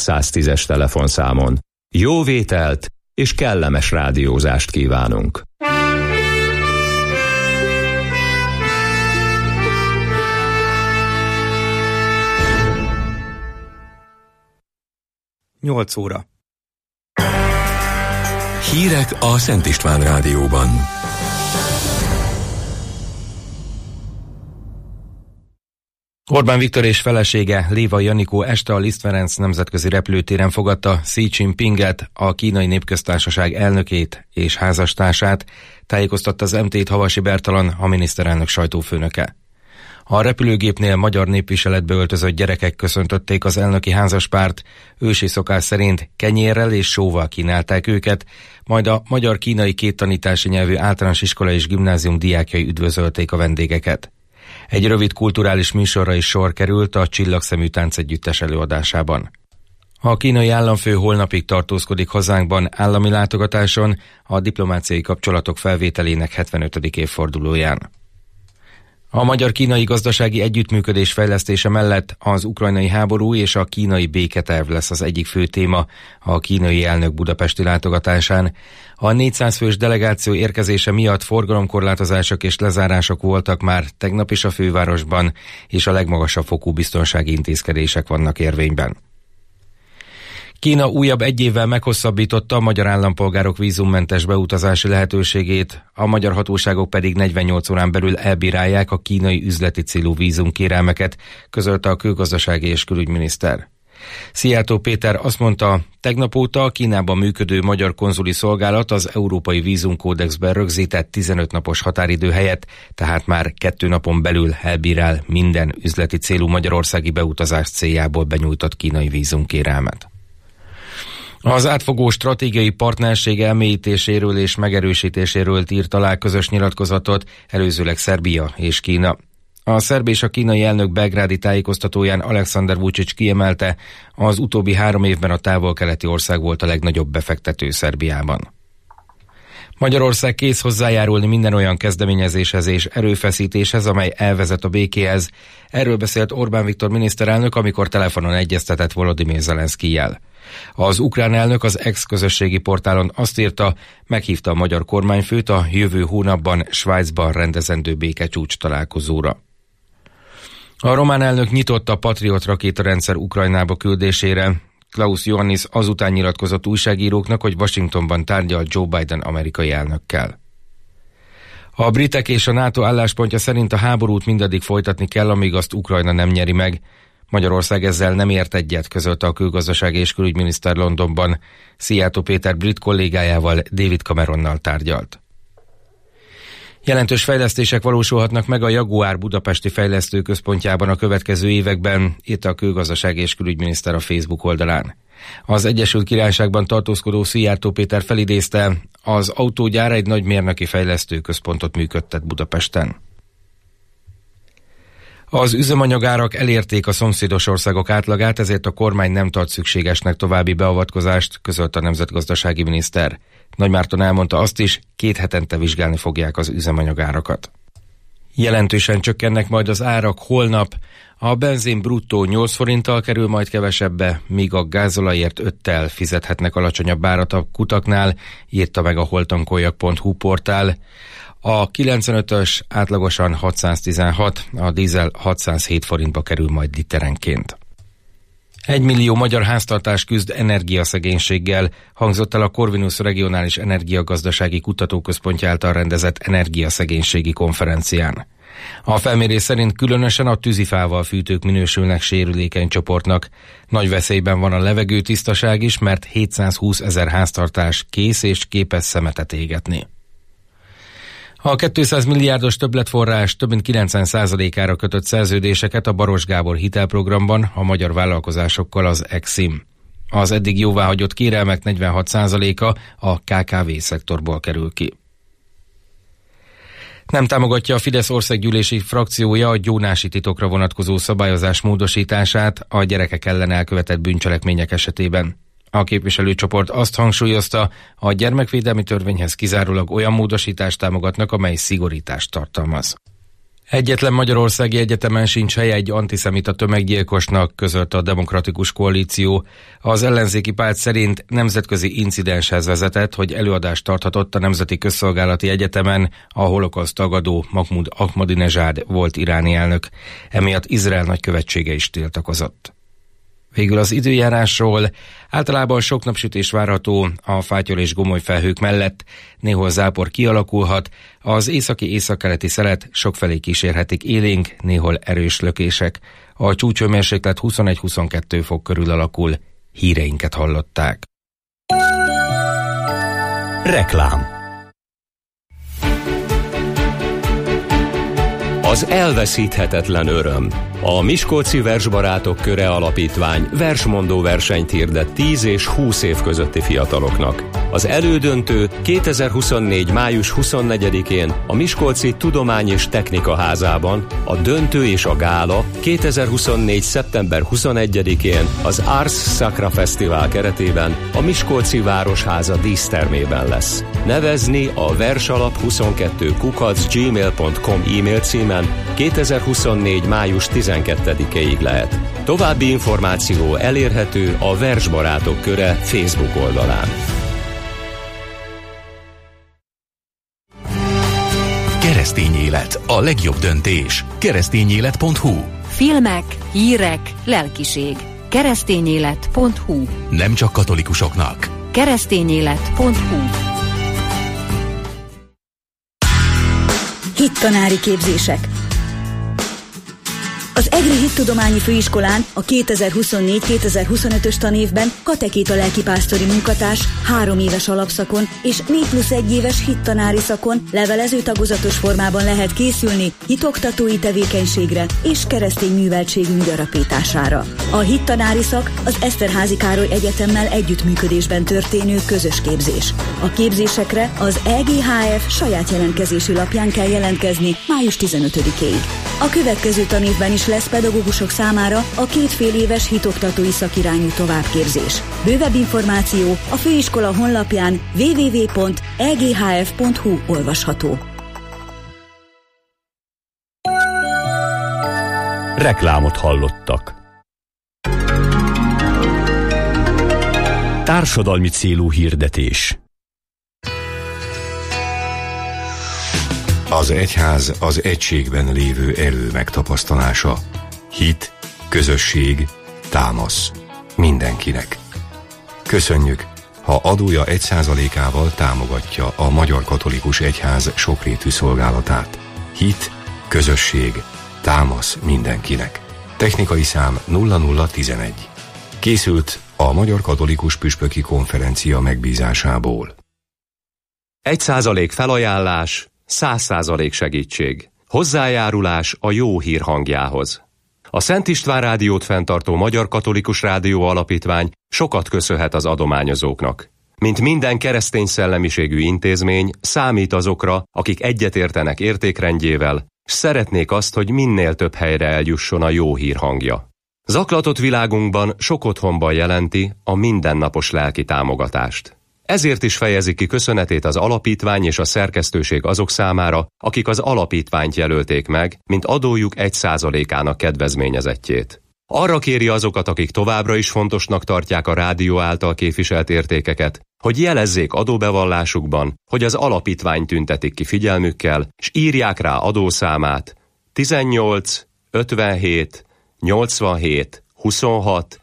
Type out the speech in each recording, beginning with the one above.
610-es telefonszámon. Jó vételt és kellemes rádiózást kívánunk! Nyolc óra. Hírek a Szent István Rádióban. Orbán Viktor és felesége, Lévai Janikó este a Liszt Ferenc nemzetközi repülőtéren fogadta Xi Jinpinget, a Kínai Népköztársaság elnökét és házastársát, tájékoztatta az MT-t Havasi Bertalan, a miniszterelnök sajtófőnöke. A repülőgépnél magyar népviseletbe öltözött gyerekek köszöntötték az elnöki házaspárt, ősi szokás szerint kenyérrel és sóval kínálták őket, majd a magyar-kínai két tanítási nyelvű általános iskola és gimnázium diákjai üdvözölték a vendégeket. Egy rövid kulturális műsorra is sor került a Csillagszemű táncegyüttes előadásában. A kínai államfő holnapig tartózkodik hazánkban állami látogatáson a diplomáciai kapcsolatok felvételének 75. évfordulóján. A magyar-kínai gazdasági együttműködés fejlesztése mellett az ukrajnai háború és a kínai béketerv lesz az egyik fő téma a kínai elnök budapesti látogatásán. A 400 fős delegáció érkezése miatt forgalomkorlátozások és lezárások voltak már tegnap is a fővárosban, és a legmagasabb fokú biztonsági intézkedések vannak érvényben. Kína újabb egy évvel meghosszabbította a magyar állampolgárok vízummentes beutazási lehetőségét, a magyar hatóságok pedig 48 órán belül elbírálják a kínai üzleti célú vízumkérelmeket, közölte a külgazdasági és külügyminiszter. Szijjártó Péter azt mondta, tegnap óta a Kínában működő magyar konzuli szolgálat az Európai Vízumkódexben rögzített 15 napos határidő helyett, tehát már 2 napon belül elbírál minden üzleti célú magyarországi beutazás céljából benyújtott kínai vízumkérelmet. Az átfogó stratégiai partnerség elmélyítéséről és megerősítéséről írt alá közös nyilatkozatot előzőleg Szerbia és Kína. A szerb és a kínai elnök belgrádi tájékoztatóján Alexander Vučić kiemelte, az utóbbi 3 évben a távol-keleti ország volt a legnagyobb befektető Szerbiában. Magyarország kész hozzájárulni minden olyan kezdeményezéshez és erőfeszítéshez, amely elvezet a békéhez. Erről beszélt Orbán Viktor miniszterelnök, amikor telefonon egyeztetett Volodymyr Zelenszkijjel. Az ukrán elnök az ex-közösségi portálon azt írta, meghívta a magyar kormányfőt a jövő hónapban Svájcban rendezendő békecsúcs találkozóra. A román elnök nyitott a Patriot rakétarendszer Ukrajnába küldésére. Klaus Iohannis azután nyilatkozott újságíróknak, hogy Washingtonban tárgyal Joe Biden amerikai elnökkel. A britek és a NATO álláspontja szerint a háborút mindaddig folytatni kell, amíg azt Ukrajna nem nyeri meg. Magyarország ezzel nem ért egyet, közölte a külgazdasági és külügyminiszter Londonban. Szijjártó Péter brit kollégájával, David Cameronnal tárgyalt. Jelentős fejlesztések valósulhatnak meg a Jaguar budapesti fejlesztőközpontjában a következő években, írta a külgazdasági és külügyminiszter a Facebook oldalán. Az Egyesült Királyságban tartózkodó Szijjártó Péter felidézte, az autógyár egy nagy mérnöki fejlesztőközpontot működtet Budapesten. Az üzemanyagárak elérték a szomszédos országok átlagát, ezért a kormány nem tart szükségesnek további beavatkozást, közölte a nemzetgazdasági miniszter. Nagymárton elmondta azt is, 2 hetente vizsgálni fogják az üzemanyagárakat. Jelentősen csökkennek majd az árak holnap. A benzin bruttó 8 forinttal kerül majd kevesebbe, míg a gázolajért 5-tel fizethetnek alacsonyabb árat a kutaknál, írta meg a holtankoljak.hu portál. A 95-ös átlagosan 616, a dízel 607 forintba kerül majd literenként. 1 millió magyar háztartás küzd energiaszegénységgel, hangzott el a Corvinus Regionális Energiagazdasági Kutatóközpontja által rendezett energiaszegénységi konferencián. A felmérés szerint különösen a tűzifával fűtők minősülnek sérülékeny csoportnak. Nagy veszélyben van a levegő tisztaság is, mert 720 000 háztartás kész és képes szemetet égetni. A 200 milliárdos többletforrás több mint 90%-ára kötött szerződéseket a Baross Gábor hitelprogramban a magyar vállalkozásokkal az Exim. Az eddig jóváhagyott kérelmek 46%-a a KKV-szektorból kerül ki. Nem támogatja a Fidesz országgyűlési frakciója a gyónási titokra vonatkozó szabályozás módosítását a gyerekek ellen elkövetett bűncselekmények esetében. A képviselőcsoport azt hangsúlyozta, a gyermekvédelmi törvényhez kizárólag olyan módosítást támogatnak, amely szigorítást tartalmaz. Egyetlen magyarországi egyetemen sincs helye egy antiszemita tömeggyilkosnak, közölte a Demokratikus Koalíció. Az ellenzéki párt szerint nemzetközi incidenshez vezetett, hogy előadást tarthatott a Nemzeti Közszolgálati Egyetemen a holokauszt tagadó Mahmud Ahmadinezsád volt iráni elnök. Emiatt Izrael nagykövetsége is tiltakozott. Végül az időjárásról. Általában sok napsütés várható a fátyol és gomoly felhők mellett, néhol zápor kialakulhat, az északi-északkeleti szelet sokfelé kísérhetik élénk, néhol erős lökések. A csúcshőmérséklet 21-22 fok körül alakul. Híreinket hallották. Reklám. Az elveszíthetetlen öröm. A Miskolci Versbarátok Köre Alapítvány versmondó versenyt hirdet 10 és 20 év közötti fiataloknak. Az elődöntő 2024. május 24-én a Miskolci Tudomány és Technika Házában, a döntő és a gála 2024. szeptember 21-én az Ars Sacra Fesztivál keretében a Miskolci Városháza dísztermében lesz. Nevezni a versalap22@gmail.com e-mail címen 2024. május 12-ig lehet. További információ elérhető a Versbarátok Köre Facebook oldalán. Keresztény élet, a legjobb döntés. Keresztényélet.hu. Filmek, hírek, lelkiség. Keresztényélet.hu. Nem csak katolikusoknak. Keresztényélet.hu. Hittanári képzések. Az Egri Hittudományi Főiskolán a 2024-2025-ös tanévben katekéta lelkipásztori munkatárs 3 éves alapszakon és 4+1 éves hittanári szakon levelező tagozatos formában lehet készülni hitoktatói tevékenységre és keresztény műveltségünk gyarapítására. A hittanári szak az Eszterházy Károly Egyetemmel együttműködésben történő közös képzés. A képzésekre az EGHF saját jelentkezési lapján kell jelentkezni május 15-ig. A következő tanévben is lesz pedagógusok számára a 2 fél éves hitoktatói szakirányú továbbképzés. Bővebb információ a főiskola honlapján www.eghf.hu olvasható. Reklámot hallottak. Társadalmi célú hirdetés. Az egyház az egységben lévő erő megtapasztalása. Hit, közösség, támasz. Mindenkinek. Köszönjük, ha adója 1%-ával támogatja a Magyar Katolikus Egyház sokrétű szolgálatát. Hit, közösség, támasz mindenkinek. Technikai szám 0011. Készült a Magyar Katolikus Püspöki Konferencia megbízásából. 1% felajánlás, 100% segítség. Hozzájárulás a jó hír hangjához. A Szent István Rádiót fenntartó Magyar Katolikus Rádió Alapítvány sokat köszönhet az adományozóknak. Mint minden keresztény szellemiségű intézmény, számít azokra, akik egyetértenek értékrendjével, s szeretnék azt, hogy minél több helyre eljusson a jó hír hangja. Zaklatott világunkban sok otthonban jelenti a mindennapos lelki támogatást. Ezért is fejezi ki köszönetét az alapítvány és a szerkesztőség azok számára, akik az alapítványt jelölték meg, mint adójuk 1%-ának kedvezményezettjét. Arra kéri azokat, akik továbbra is fontosnak tartják a rádió által képviselt értékeket, hogy jelezzék adóbevallásukban, hogy az alapítvány tüntetik ki figyelmükkel, és írják rá adószámát 18 57 87 26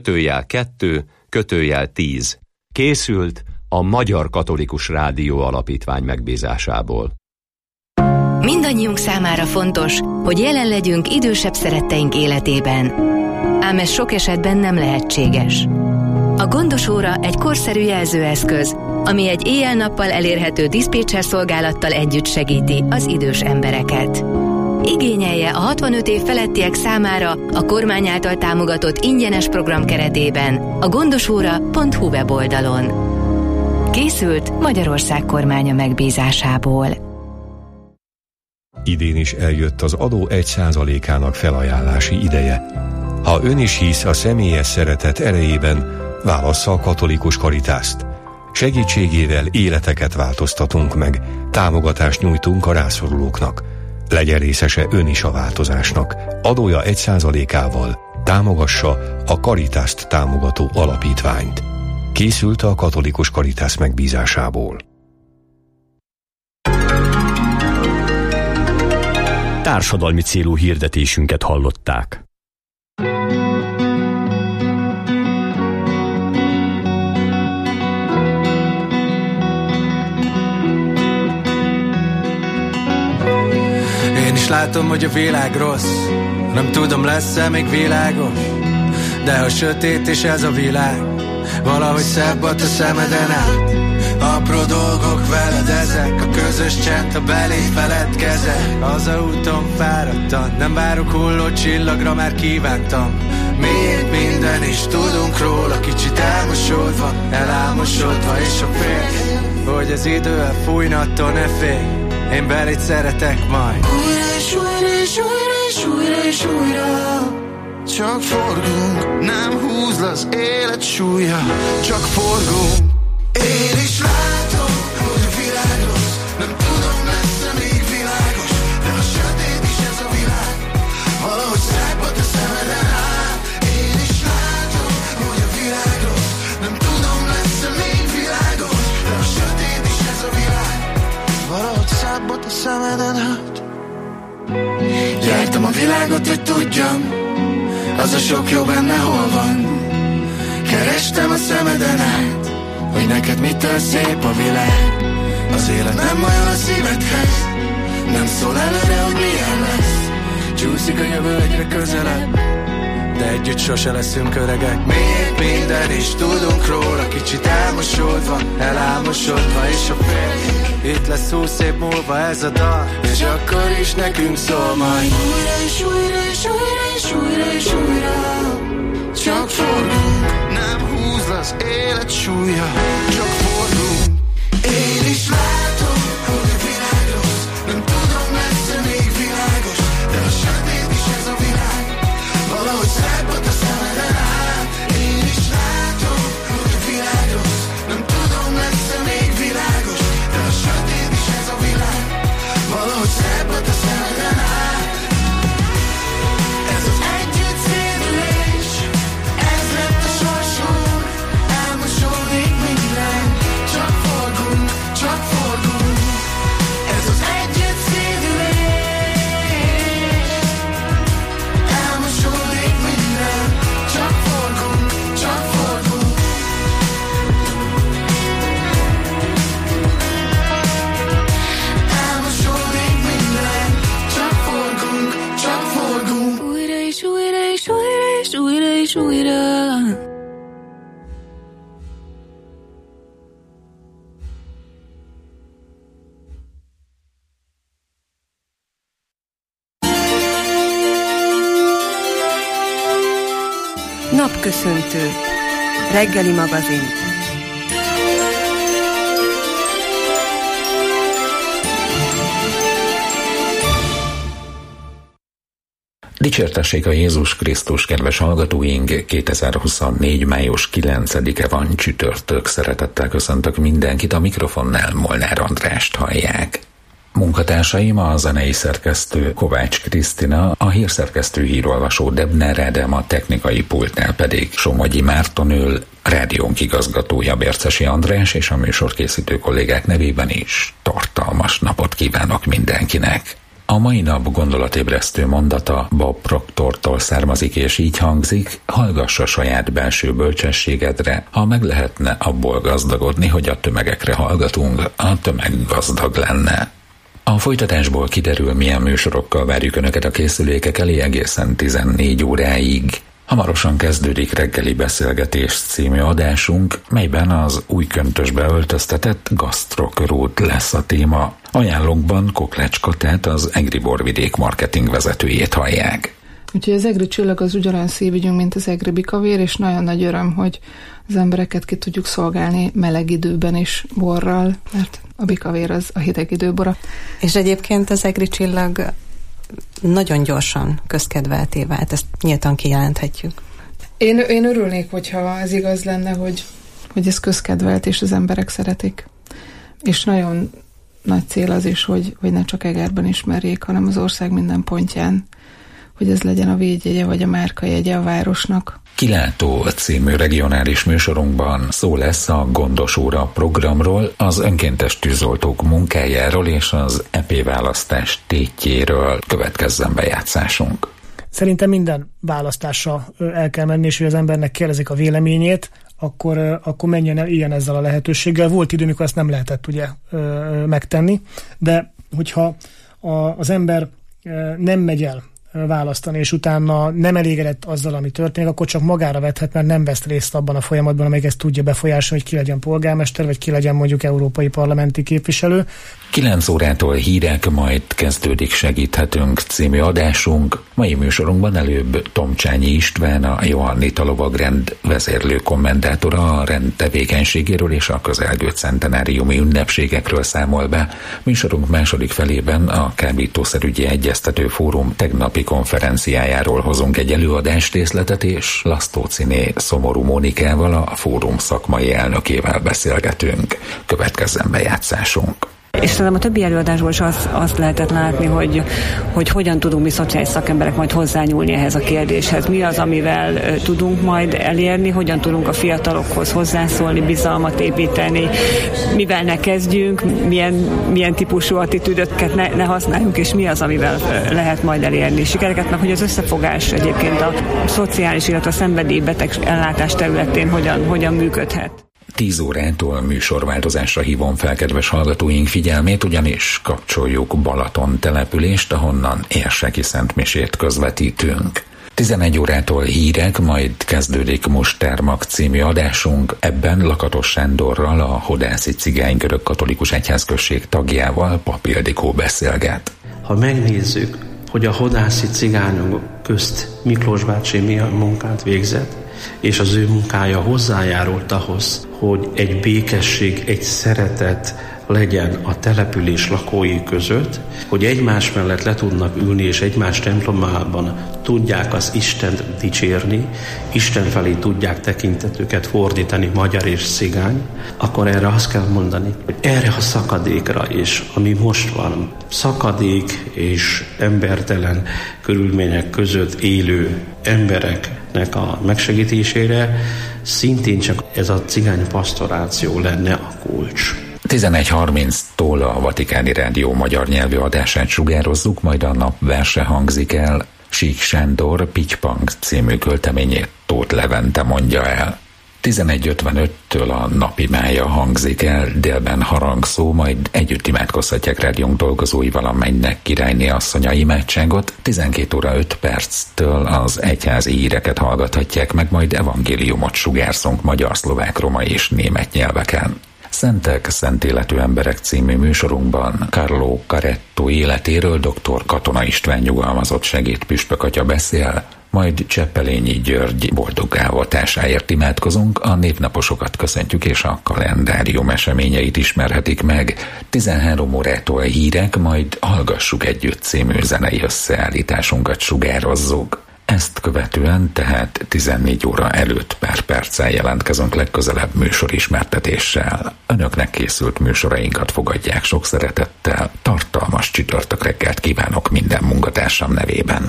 /2 /10. Készült a Magyar Katolikus Rádió Alapítvány megbízásából. Mindannyiunk számára fontos, hogy jelen legyünk idősebb szeretteink életében. Ám ez sok esetben nem lehetséges. A Gondos Óra egy korszerű jelzőeszköz, ami egy éjjel-nappal elérhető diszpécser szolgálattal együtt segíti az idős embereket. Igényelje a 65 év felettiek számára a kormány által támogatott ingyenes program keretében a gondosóra.hu weboldalon. Készült Magyarország kormánya megbízásából. Idén is eljött az adó 1%-ának felajánlási ideje. Ha ön is hisz a személyes szeretet erejében, válassza a katolikus Karitászt. Segítségével életeket változtatunk meg, támogatást nyújtunk a rászorulóknak. Legyen részese ön is a változásnak. Adója 1%-ával támogassa a Caritaszt támogató alapítványt. Készült a Katolikus Caritas megbízásából. Társadalmi célú hirdetésünket hallották. Én is látom, hogy a világ rossz, nem tudom, lesz-e még világos, de ha sötét és ez a világ, valahogy szebb a te szemeden át. Apró dolgok veled ezek, a közös csend, ha beléd feledkezek. Az a úton fáradtan, nem várok hulló csillagra, már kívántam. Miért minden is tudunk róla, kicsit elmosódva, elámosodva, és a félsz, hogy az idő elfújna, attól ne félj, én beléd szeretek majd. Újra és újra és újra és újra és újra, csak forgunk, nem húz le az élet súlya, csak forgunk. Én is látom, hogy a világ rossz, nem tudom, lesz-e még világos, de a sötét is ez a világ, valahogy szebb a te szemeden át. Én is látom, hogy a világ rossz, nem tudom, lesz-e még világos, de a sötét is ez a világ, valahogy szebb a te szemeden át. Jártam a világot, hogy tudjam, az a sok jó benne hol van. Kerestem a szemeden át, hogy neked mitől szép a világ. Az élet nem olyan a szívedhez, nem szól előre, hogy milyen lesz. Csúszik a jövő egyre közelebb, de együtt sose leszünk öregek. Miért minden is tudunk róla, kicsit elmosódva, elámosodva, és a fél itt lesz 20 év múlva ez a dal, és akkor is nekünk szól majd. Újra és újra és újra és újra és újra, csak forgunk, nem húz le az élet súlya, csak forgunk. Én is látom, hogy a világ rossz, nem tudom, lesz-e még világos, de a sötét is ez a világ, valahogy szebb a te szemeden át. Én is látom, hogy a világ rossz, nem tudom, lesz-e még világos, de a sötét is ez a világ, valahogy szebb a te szemeden át. Ez az együtt szédülés, ez lett a sorsunk, elmosódik minden, csak forgunk, csak forgunk. Ez az együtt szédülés, elmosódik minden, csak forgunk, csak forgunk. Elmosódik minden, csak forgunk, csak forgunk. Újra és újra és újra és újra és újra. Napköszöntő. Reggeli magazin. Dicsértessék a Jézus Krisztus, kedves hallgatóink! 2024. május 9-e van, csütörtök. Szeretettel köszöntök mindenkit, a mikrofonnál Molnár Andrást hallják. Munkatársaim a zenei szerkesztő Kovács Krisztina, a hírszerkesztő hírolvasó Debner Ádám, a technikai pultnál pedig Somogyi Márton ül, rádiónk igazgatója Bércesi András, és a műsorkészítő kollégák nevében is tartalmas napot kívánok mindenkinek. A mai nap gondolatébresztő mondata Bob Proctortól származik, és így hangzik: hallgassa saját belső bölcsességedre, ha meg lehetne abból gazdagodni, hogy a tömegekre hallgatunk, a tömeg gazdag lenne. A folytatásból kiderül, milyen műsorokkal várjuk Önöket a készülékek elé egészen 14 óráig. Hamarosan kezdődik Reggeli Beszélgetés című adásunk, melyben az új köntösbe öltöztetett gasztrokörút lesz a téma. Ajánlónkban Koklács Katát, az Egri Borvidék marketing vezetőjét hallják. Úgyhogy az Egri Csillag az ugyanolyan szívügyünk, mint az Egri Bikavér, és nagyon nagy öröm, hogy az embereket ki tudjuk szolgálni meleg időben is borral, mert a Bikavér az a hideg időbora. És egyébként az Egri Csillag nagyon gyorsan közkedvelté vált, ezt nyíltan kijelenthetjük. Én örülnék, hogyha ez igaz lenne, hogy ez közkedvelt, és az emberek szeretik. És nagyon, nagy cél az is, hogy ne csak Egerben ismerjék, hanem az ország minden pontján, hogy ez legyen a védjegye vagy a márkajegye a városnak. Kilátó című regionális műsorunkban szó lesz a Gondos óra programról, az önkéntes tűzoltók munkájáról és az EP választás tétjéről. Következzen bejátszásunk. Szerintem minden választásra el kell menni, és hogy az embernek kérdezik a véleményét, akkor menjen el ilyen ezzel a lehetőséggel. Volt idő, mikor ezt nem lehetett ugye megtenni, de hogyha az ember nem megy el választani, és utána nem elégedett azzal, ami történik, akkor csak magára vethet, mert nem vesz részt abban a folyamatban, amelyik ezt tudja befolyásolni, hogy ki legyen polgármester, vagy ki legyen mondjuk európai parlamenti képviselő. 9 órától hírek, majd kezdődik Segíthetünk című adásunk. Mai műsorunkban előbb Tomcsányi István, a Johannita lovagrend vezérlő kommentátora a rend tevékenységéről és a közelgő centenáriumi ünnepségekről számol be. Műsorunk második felében a Kábítószerügyi Egyeztető Fórum tegnapi konferenciájáról hozunk egy előadásrészletet, és Lasztóciné Szomorú Mónikával, a fórum szakmai elnökével beszélgetünk. Következzen bejátszásunk. És szerintem a többi előadásból is azt lehetett látni, hogy hogyan tudunk mi szociális szakemberek majd hozzányúlni ehhez a kérdéshez. Mi az, amivel tudunk majd elérni, hogyan tudunk a fiatalokhoz hozzászólni, bizalmat építeni, mivel ne kezdjünk, milyen típusú attitűdöket ne használjunk, és mi az, amivel lehet majd elérni sikereket, meg hogy az összefogás egyébként a szociális, illetve a szenvedélybeteg ellátás területén hogyan működhet. 10 órától műsorváltozásra hívom fel kedves hallgatóink figyelmét, ugyanis kapcsoljuk Balaton települést, ahonnan érseki szentmisét közvetítünk. 11 órától hírek, majd kezdődik Mustermak című adásunk, ebben Lakatos Sándorral, a Hodászi Cigány Görög-katolikus egyházközség tagjával Pap Ildikó beszélget. Ha megnézzük, hogy a hodászi cigányok közt Miklós bácsi milyen munkát végzett, és az ő munkája hozzájárult ahhoz, hogy egy békesség, egy szeretet legyen a település lakói között, hogy egymás mellett le tudnak ülni, és egymás templomában tudják az Istent dicsérni, Isten felé tudják tekintetüket fordítani, magyar és cigány, akkor erre azt kell mondani, hogy erre a szakadékra, és ami most van, szakadék és embertelen körülmények között élő embereknek a megsegítésére szintén csak ez a cigány pastoráció lenne a kulcs. 11:30-tól a Vatikáni Rádió magyar nyelvű adását sugározzuk, majd a napverse hangzik el. Sík Sándor Pitypang című költeményét Tóth Levente mondja el. 11:55-től a napimája hangzik el, délben harangszó, majd együtt imádkozhatják rádiónk dolgozóival a Mennynek királyné asszonya imádságot. 12:05 az egyházi híreket hallgathatják meg, majd evangéliumot sugárzunk magyar, szlovák, roma és német nyelveken. Szentek, szent életű emberek című műsorunkban Carlo Caretto életéről dr. Katona István nyugalmazott segédpüspök atya beszél, majd Cseppelényi György boldog ávatásáért imádkozunk, a névnaposokat köszöntjük és a kalendárium eseményeit ismerhetik meg. 13 órától hírek, majd Hallgassuk együtt című zenei összeállításunkat sugározzuk. Ezt követően, tehát 14 óra előtt pár perccel jelentkezünk legközelebb műsorismertetéssel. Önöknek készült műsorainkat fogadják sok szeretettel, tartalmas csütörtök reggelt kívánok minden munkatársam nevében.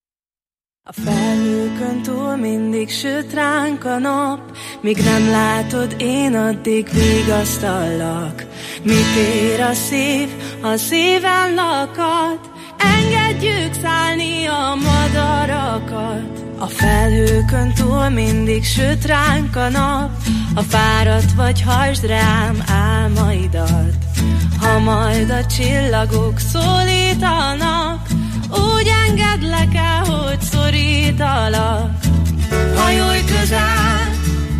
A felhőkön túl mindig süt ránk a nap, míg nem látod, én addig vigasztallak. Mit ér a szív, ha szíven lakad, engedjük szállni a madarakat. A felhőkön túl mindig süt ránk a nap, ha fáradt vagy, hajtsd rám álmaidat. Ha majd a csillagok szólítanak, úgy engedlek el, hogy szorítalak. Hajolj közel,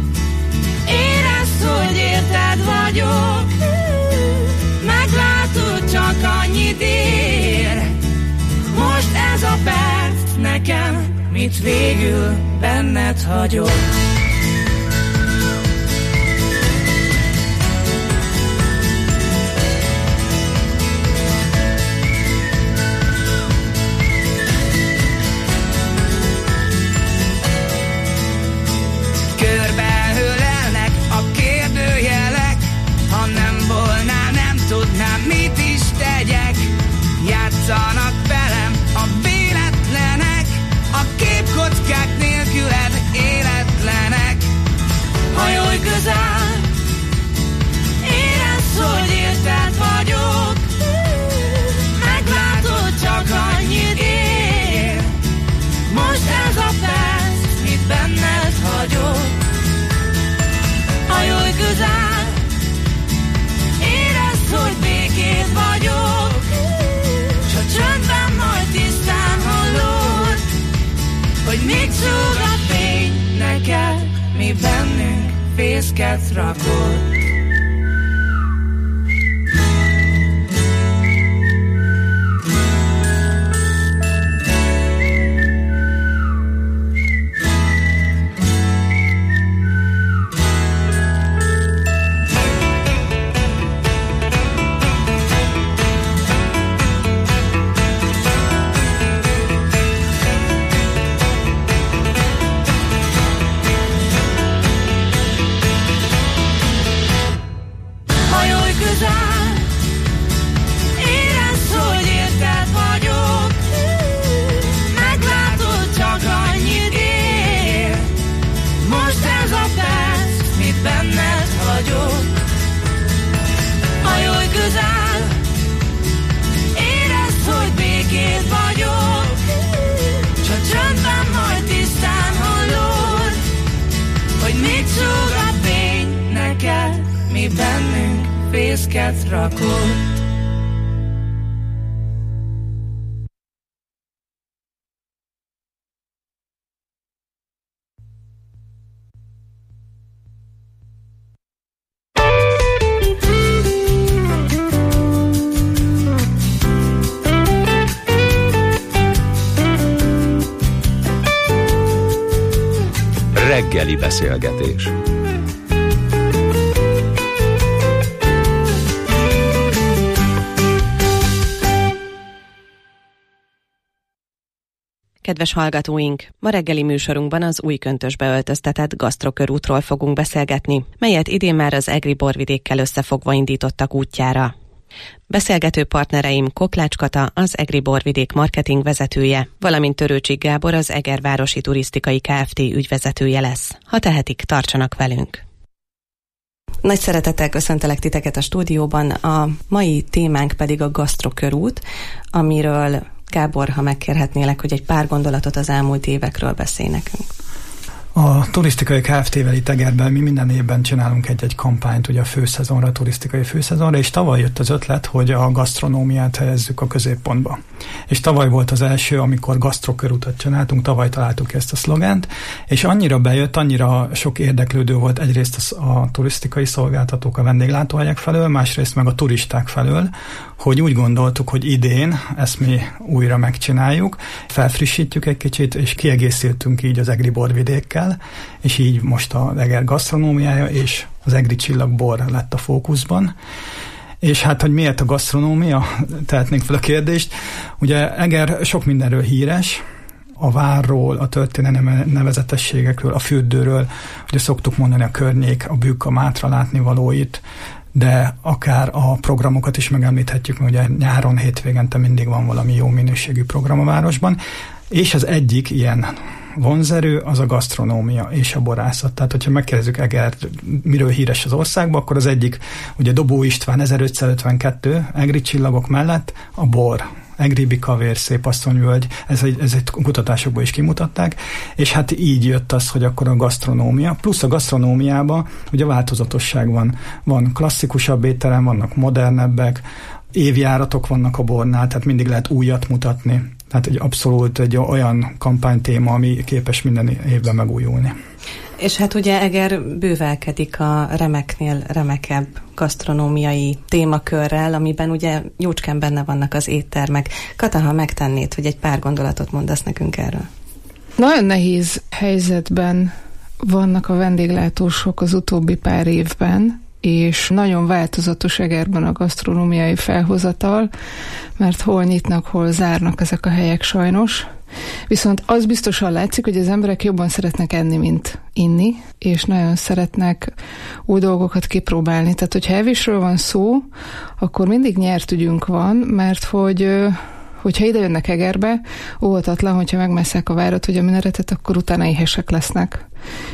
érezd, hogy érted vagyok, meglátod, csak annyit ér. Most ez a perc nekem, mit végül benned hagyok. Körbeölelnek a kérdőjelek, ha nem volnál, nem tudnám, mit fészket rakott. Bennünk fészket rakott. Reggeli beszélgetés. Kedves hallgatóink! Ma reggeli műsorunkban az Újköntösbe öltöztetett gasztrokörútról fogunk beszélgetni, melyet idén már az egri borvidékkel összefogva indítottak útjára. Beszélgető partnereim Koklács Kata, az egri borvidék marketing vezetője, valamint Törőcsik Gábor, az Egervárosi Turisztikai Kft. Ügyvezetője lesz. Ha tehetik, tartsanak velünk! Nagy szeretettel köszöntelek titeket a stúdióban, a mai témánk pedig a gasztrokörút, amiről Gábor, ha megkérhetnélek, hogy egy pár gondolatot az elmúlt évekről beszélj nekünk. A Turisztikai Kft-vel itt Egerben mi minden évben csinálunk egy kampányt ugye a főszezonra, a turisztikai főszezonra, és tavaly jött az ötlet, hogy a gasztronómiát helyezzük a középpontba. És tavaly volt az első, amikor gasztrokörútat csináltunk, tavaly találtuk ezt a szlogent, és annyira bejött, annyira sok érdeklődő volt egyrészt a turisztikai szolgáltatók a vendéglátóhelyek felől, másrészt meg a turisták felől, hogy úgy gondoltuk, hogy idén ezt mi újra megcsináljuk, felfrissítjük egy kicsit, és kiegészítünk így az egri borvidékkel, és így most az Eger gasztronómiája és az egri csillagbor lett a fókuszban. És hát, hogy miért a gasztronómia? Tehetnénk fel a kérdést. Ugye Eger sok mindenről híres, a várról, a történelmi nevezetességekről, a fürdőről, ugye szoktuk mondani a környék, a Bükk, a Mátra látnivalóit, de akár a programokat is megemlíthetjük, mert ugye nyáron, hétvégente mindig van valami jó minőségű program a városban, és az egyik ilyen vonzerő az a gasztronómia és a borászat. Tehát, hogyha megkérdezzük Eger, miről híres az országban, akkor az egyik, ugye Dobó István 1552 egri csillagok mellett a bor. Egri Bikavér, Szépasszonyvölgy, ez egy kutatásokból is kimutatták, és hát így jött az, hogy akkor a gasztronómia, plusz a gasztronómiában ugye változatosság van. Van klasszikusabb étterem, vannak modernebbek, évjáratok vannak a bornál, tehát mindig lehet újat mutatni. Tehát abszolút egy olyan kampánytéma, ami képes minden évben megújulni. És hát ugye Eger bővelkedik a remeknél remekebb gasztronómiai témakörrel, amiben ugye jócskán benne vannak az éttermek. Kata, ha megtennéd, hogy egy pár gondolatot mondasz nekünk erről. Nagyon nehéz helyzetben vannak a vendéglátósok az utóbbi pár évben, és nagyon változatos Egerben a gasztronómiai felhozatal, mert hol nyitnak, hol zárnak ezek a helyek sajnos. Viszont az biztosan látszik, hogy az emberek jobban szeretnek enni, mint inni, és nagyon szeretnek új dolgokat kipróbálni. Tehát, hogyha evésről van szó, akkor mindig nyert ügyünk van, mert hogyha ide jönnek Egerbe, óvatatlan, hogyha megmesszák a várat, vagy a minaretet, akkor utána éhesek lesznek.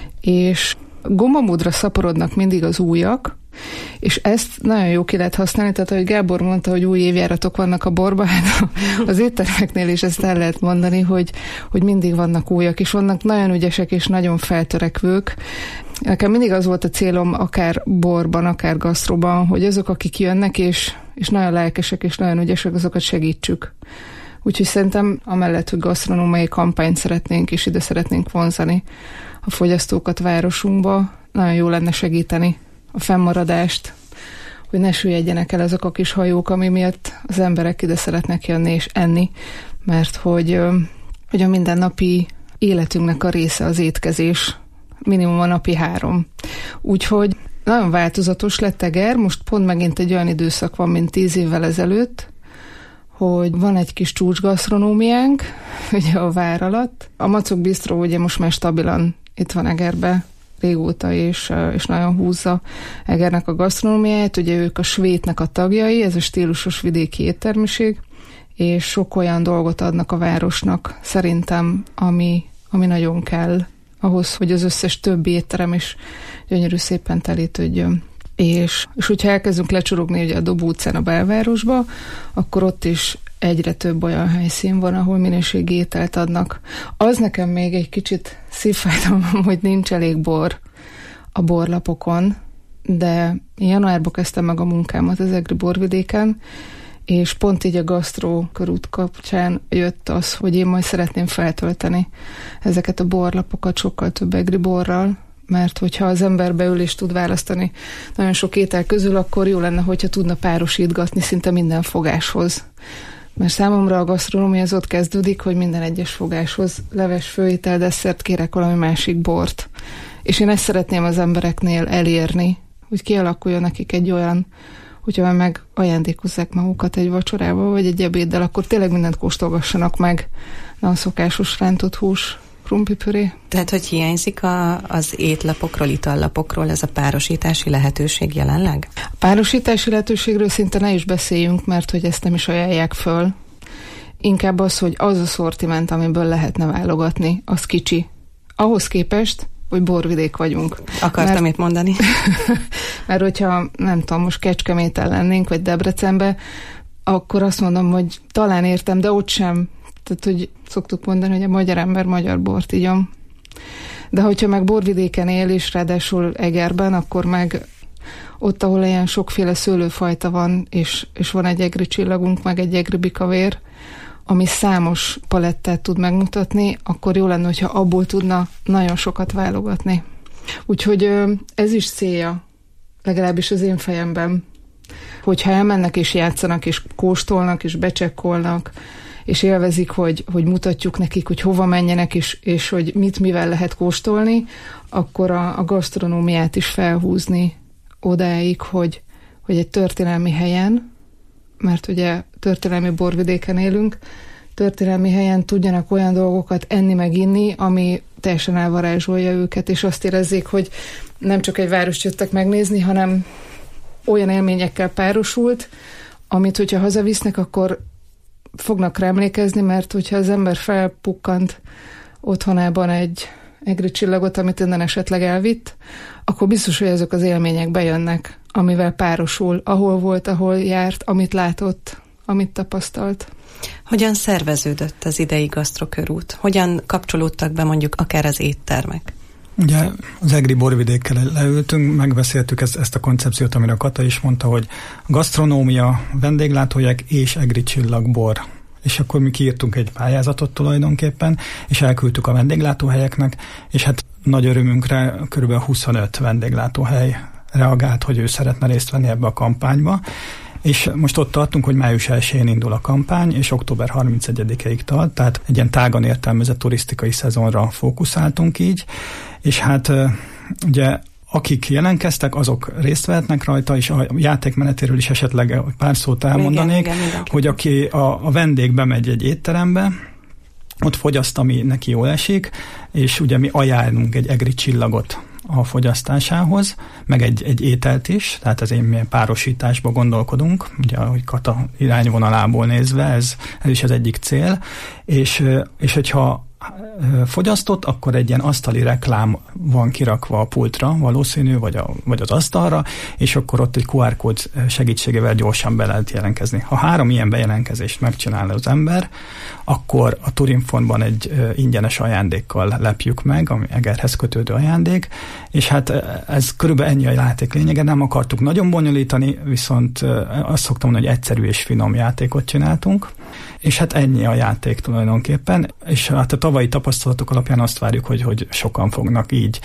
És gombamódra szaporodnak mindig az újak, és ezt nagyon jó ki lehet használni, tehát ahogy Gábor mondta, hogy új évjáratok vannak a borban, hát az éttermeknél is ezt el lehet mondani, hogy mindig vannak újak, és vannak nagyon ügyesek és nagyon feltörekvők. Nekem mindig az volt a célom, akár borban, akár gasztroban, hogy azok, akik jönnek, és nagyon lelkesek, és nagyon ügyesek, azokat segítsük. Úgyhogy szerintem amellett, hogy gasztronómiai kampányt szeretnénk, és ide szeretnénk vonzani a fogyasztókat városunkba, nagyon jó lenne segíteni a fennmaradást, hogy ne süllyedjenek el azok a kis hajók, ami miatt az emberek ide szeretnek jönni és enni, mert hogy a mindennapi életünknek a része az étkezés, minimum a napi 3. Úgyhogy nagyon változatos lett Eger, most pont megint egy olyan időszak van, mint 10 évvel ezelőtt, hogy van egy kis csúcsgasztronómiánk, ugye a vár alatt. A Macok Bistró ugye most már stabilan itt van Egerbe régóta, és nagyon húzza Egernek a gasztronómiáját. Ugye ők a Svétnek a tagjai, ez a stílusos vidéki éttermiség, és sok olyan dolgot adnak a városnak szerintem, ami nagyon kell ahhoz, hogy az összes többi étterem is gyönyörű szépen telítődjön. És hogyha elkezdünk lecsorogni ugye a Dobó utcán a belvárosba, akkor ott is egyre több olyan helyszín van, ahol minőségi ételt adnak. Az nekem még egy kicsit szívfájdalmam, hogy nincs elég bor a borlapokon, de januárban kezdtem meg a munkámat az egri borvidéken, és pont így a Gasztró körút kapcsán jött az, hogy én majd szeretném feltölteni ezeket a borlapokat sokkal több egri borral, mert hogyha az ember beül és tud választani nagyon sok étel közül, akkor jó lenne, hogyha tudna párosítgatni szinte minden fogáshoz. Mert számomra a gasztronómia az ott kezdődik, hogy minden egyes fogáshoz leves, főétel, desszert kérek valami másik bort. És én ezt szeretném az embereknél elérni, hogy kialakuljon nekik egy olyan, hogyha meg ajándékozzák magukat egy vacsorával, vagy egy ebéddel, akkor tényleg mindent kóstolgassanak meg. Nem szokásos rántott hús, krumplipüré. Tehát, hogy hiányzik az étlapokról, itallapokról ez a párosítási lehetőség jelenleg? A párosítási lehetőségről szinte ne is beszéljünk, mert hogy ezt nem is ajánlják föl. Inkább az, hogy az a szortiment, amiből lehetne válogatni, az kicsi. Ahhoz képest, hogy borvidék vagyunk. Akartam itt mondani. Mert hogyha, nem tudom, most Kecskeméten lennénk, vagy Debrecenbe, akkor azt mondom, hogy talán értem, de ott sem. Tehát, hogy szoktuk mondani, hogy a magyar ember magyar bort igyom. De hogyha meg borvidéken él, és ráadásul Egerben, akkor meg ott, ahol ilyen sokféle szőlőfajta van, és van egy egri csillagunk, meg egy egri bikavér, ami számos palettát tud megmutatni, akkor jó lenne, hogyha abból tudna nagyon sokat válogatni. Úgyhogy ez is célja, legalábbis az én fejemben, hogyha elmennek és játszanak, és kóstolnak, és becsekkolnak, és élvezik, hogy mutatjuk nekik, hogy hova menjenek, és hogy mit mivel lehet kóstolni, akkor a gasztronómiát is felhúzni odáig, hogy egy történelmi helyen, mert ugye történelmi borvidéken élünk, történelmi helyen tudjanak olyan dolgokat enni meg inni, ami teljesen elvarázsolja őket, és azt érezzék, hogy nem csak egy várost jöttek megnézni, hanem olyan élményekkel párosult, amit hogyha hazavisznek, akkor fognak rá emlékezni, mert hogyha az ember felpukkant otthonában egy egri csillagot, amit innen esetleg elvitt, akkor biztos, hogy azok az élmények bejönnek, amivel párosul, ahol volt, ahol járt, amit látott, amit tapasztalt. Hogyan szerveződött az idei gasztrokörút? Hogyan kapcsolódtak be mondjuk akár az éttermek? Ugye az egri borvidékkel leültünk, megbeszéltük ezt a koncepciót, amire a Kata is mondta, hogy gasztronómia, vendéglátóhelyek és egri csillagbor. És akkor mi kiírtunk egy pályázatot tulajdonképpen, és elküldtük a vendéglátóhelyeknek, és hát nagy örömünkre kb. 25 vendéglátóhely reagált, hogy ő szeretne részt venni ebbe a kampányba. És most ott tartunk, hogy május 1-én indul a kampány, és október 31-ig tart, tehát egy ilyen tágan értelmezett turisztikai szezonra fókuszáltunk így, és hát ugye akik jelentkeztek, azok részt vehetnek rajta, és a játékmenetéről is esetleg pár szót elmondanék, igen, hogy aki a vendég bemegy egy étterembe, ott fogyaszt, ami neki jól esik, és ugye mi ajánlunk egy egri csillagot a fogyasztásához, meg egy ételt is, tehát ez milyen párosításba gondolkodunk, ugye ahogy Kata irányvonalából nézve, ez is az egyik cél, és hogyha fogyasztott, akkor egy ilyen asztali reklám van kirakva a pultra, valószínű, vagy az asztalra, és akkor ott egy QR kód segítségével gyorsan be lehet jelentkezni. Ha 3 ilyen bejelentkezést megcsinál az ember, akkor a Turinfontban egy ingyenes ajándékkal lepjük meg, ami Egerhez kötődő ajándék, és hát ez körülbelül ennyi a játék lényege, nem akartuk nagyon bonyolítani, viszont azt szoktam mondani, hogy egyszerű és finom játékot csináltunk, és hát ennyi a játék tulajdonképpen, és hát a tavalyi tapasztalatok alapján azt várjuk, hogy sokan fognak így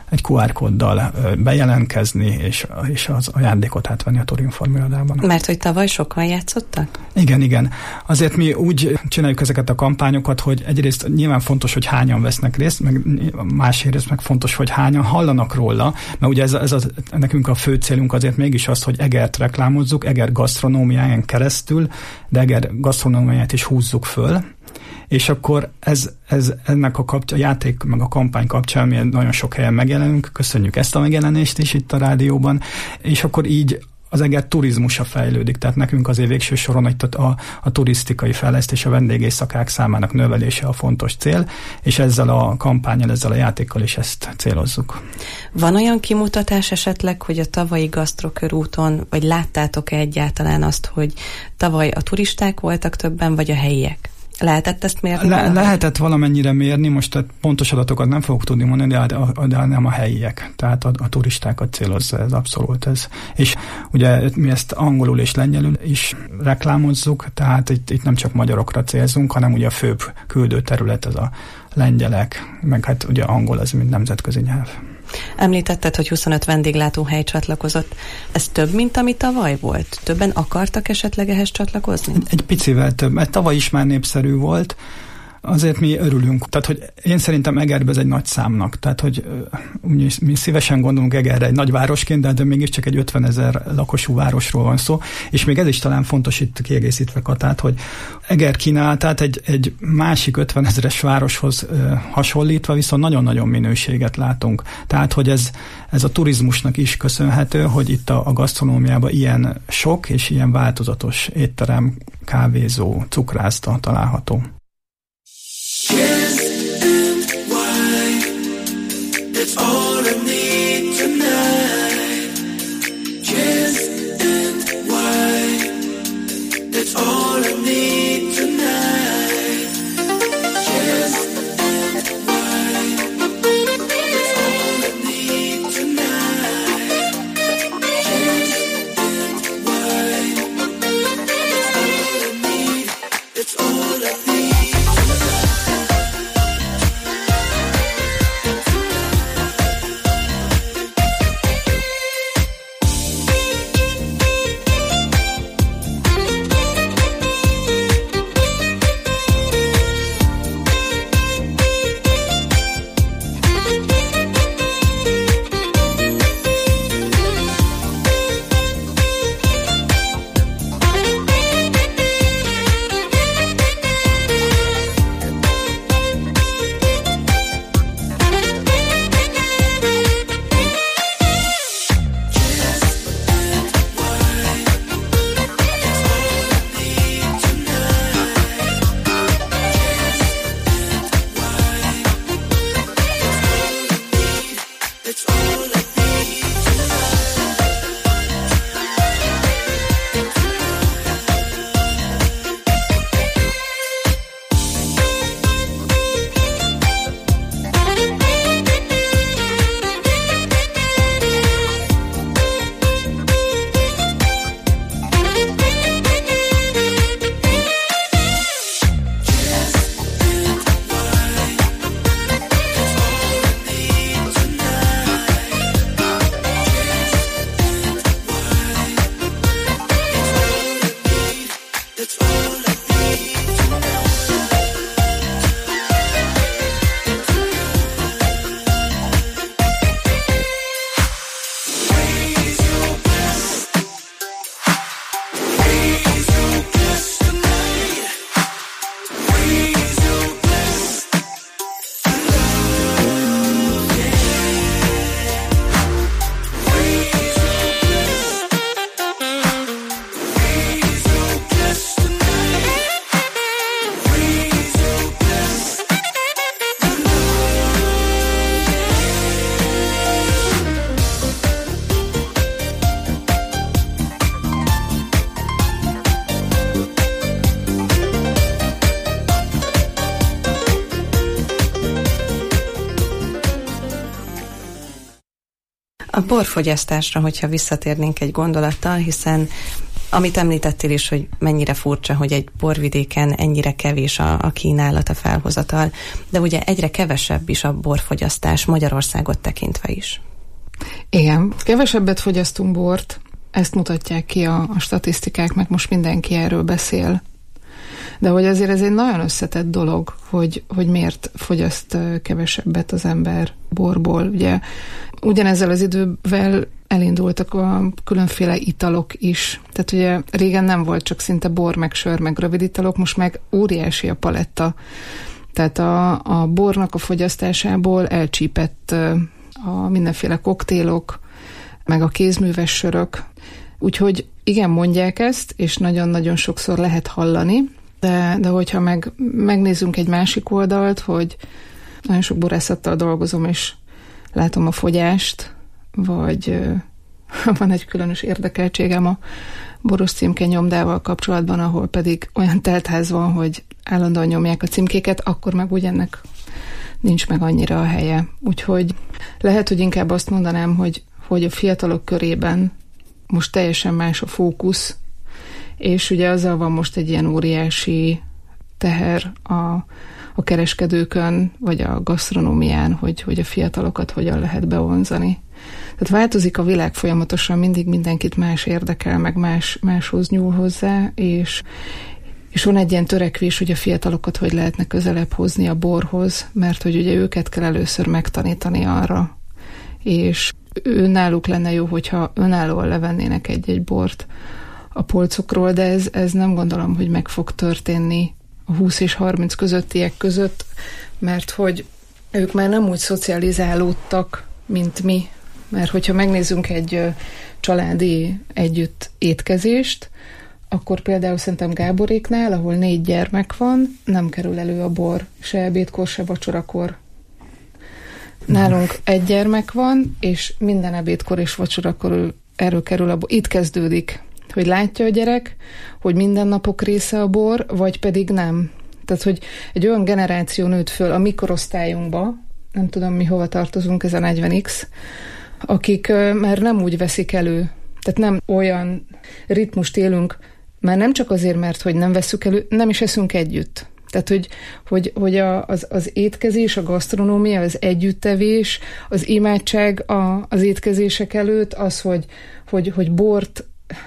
egy QR kóddal bejelentkezni, és az ajándékot átvenni a Turinform irodában. Mert hogy tavaly sokan játszottak? Igen. Azért mi úgy csináljuk ezeket a kampányokat, hogy egyrészt nyilván fontos, hogy hányan vesznek részt, meg másrészt meg fontos, hogy hányan hallanak róla, mert ugye nekünk a fő célunk azért mégis az, hogy Egert reklámozzuk, Eger gasztronómiáján keresztül, de Eger gasztronómiáját is húzzuk föl, és akkor ennek a játék meg a kampány kapcsán mi nagyon sok helyen megjelenünk, köszönjük ezt a megjelenést is itt a rádióban, és akkor így az Eger turizmusa fejlődik, tehát nekünk azért végső soron itt a turisztikai fejlesztés, a vendégészakák számának növelése a fontos cél, és ezzel a kampánnyal, ezzel a játékkal is ezt célozzuk. Van olyan kimutatás esetleg, hogy a tavalyi gasztrokörúton, vagy láttátok-e egyáltalán azt, hogy tavaly a turisták voltak többen, vagy a helyiek? Lehetett ezt mérni? Lehetett valamennyire mérni, most a pontos adatokat nem fogok tudni mondani, de nem a helyiek. Tehát a turistákat célozza ez abszolút ez. És ugye mi ezt angolul és lengyelül is reklámozzuk, tehát itt nem csak magyarokra célzunk, hanem ugye a főbb küldőterület az a lengyelek, meg hát ugye angol az mint nemzetközi nyelv. Említetted, hogy 25 vendéglátóhely csatlakozott. Ez több, mint ami tavaly volt? Többen akartak esetleg ehhez csatlakozni? Egy picivel több, mert tavaly is már népszerű volt, azért mi örülünk. Tehát, hogy én szerintem Egerbe ez egy nagy számnak. Tehát, hogy mi szívesen gondolunk Egerre egy nagy városként, de mégiscsak egy 50 000 lakosú városról van szó. És még ez is talán fontos itt kiegészítve Katát, hogy Eger kínálatát egy másik 50 000-es városhoz hasonlítva viszont nagyon-nagyon minőséget látunk. Tehát, hogy ez a turizmusnak is köszönhető, hogy itt a gasztronómiában ilyen sok és ilyen változatos étterem, kávézó, cukrászda található. That's all I need tonight. Kiss and wine. That's all I need tonight. Kiss and wine. That's all I need tonight. Kiss and wine. That's all I need. That's all I need. A borfogyasztásra, hogyha visszatérnénk egy gondolattal, hiszen Amit említettél is, hogy mennyire furcsa, hogy egy borvidéken ennyire kevés a kínálat, a felhozatal, de ugye egyre kevesebb is a borfogyasztás Magyarországot tekintve is. Igen, kevesebbet fogyasztunk bort, ezt mutatják ki a statisztikák, meg most mindenki erről beszél. De hogy azért ez egy nagyon összetett dolog, hogy miért fogyaszt kevesebbet az ember borból. Ugye ugyanezzel az idővel elindultak a különféle italok is. Tehát ugye régen nem volt csak szinte bor, meg sör, meg rövid italok, most meg óriási a paletta. Tehát a bornak a fogyasztásából elcsípett a mindenféle koktélok, meg a kézműves sörök. Úgyhogy igen, mondják ezt, és nagyon-nagyon sokszor lehet hallani, de hogyha megnézzünk egy másik oldalt, hogy nagyon sok borászattal dolgozom, és látom a fogyást, vagy van egy különös érdekeltségem a boros címke nyomdával kapcsolatban, ahol pedig olyan teltház van, hogy állandóan nyomják a címkéket, akkor meg úgy ennek nincs meg annyira a helye. Úgyhogy lehet, hogy inkább azt mondanám, hogy a fiatalok körében most teljesen más a fókusz, és ugye azzal van most egy ilyen óriási teher a kereskedőkön, vagy a gasztronómián, hogy a fiatalokat hogyan lehet bevonzani. Tehát változik a világ folyamatosan, mindig mindenkit más érdekel, meg máshoz nyúl hozzá, és van egy ilyen törekvés, hogy a fiatalokat hogy lehetne közelebb hozni a borhoz, mert hogy ugye őket kell először megtanítani arra, és náluk lenne jó, hogyha önállóan levennének egy bort a polcokról, de ez nem gondolom, hogy meg fog történni a 20 és 30 közöttiek között, mert hogy ők már nem úgy szocializálódtak, mint mi. Mert hogyha megnézzünk egy családi együtt étkezést, akkor például szerintem Gáboréknál, ahol 4 gyermek van, nem kerül elő a bor, se ebédkor, se vacsorakor. Nálunk 1 gyermek van, és minden ebédkor és vacsorakor erről kerül a bor. Itt kezdődik, hogy látja a gyerek, hogy minden napok része a bor, vagy pedig nem. Tehát, hogy egy olyan generáció nőtt föl a mi korosztályunkba, nem tudom, mi hova tartozunk, ez a 40X, akik már nem úgy veszik elő, tehát nem olyan ritmust élünk, már nem csak azért, mert hogy nem vesszük elő, nem is eszünk együtt. Tehát, hogy az étkezés, a gasztronómia, az együttevés, az imádság az étkezések előtt, az, hogy bort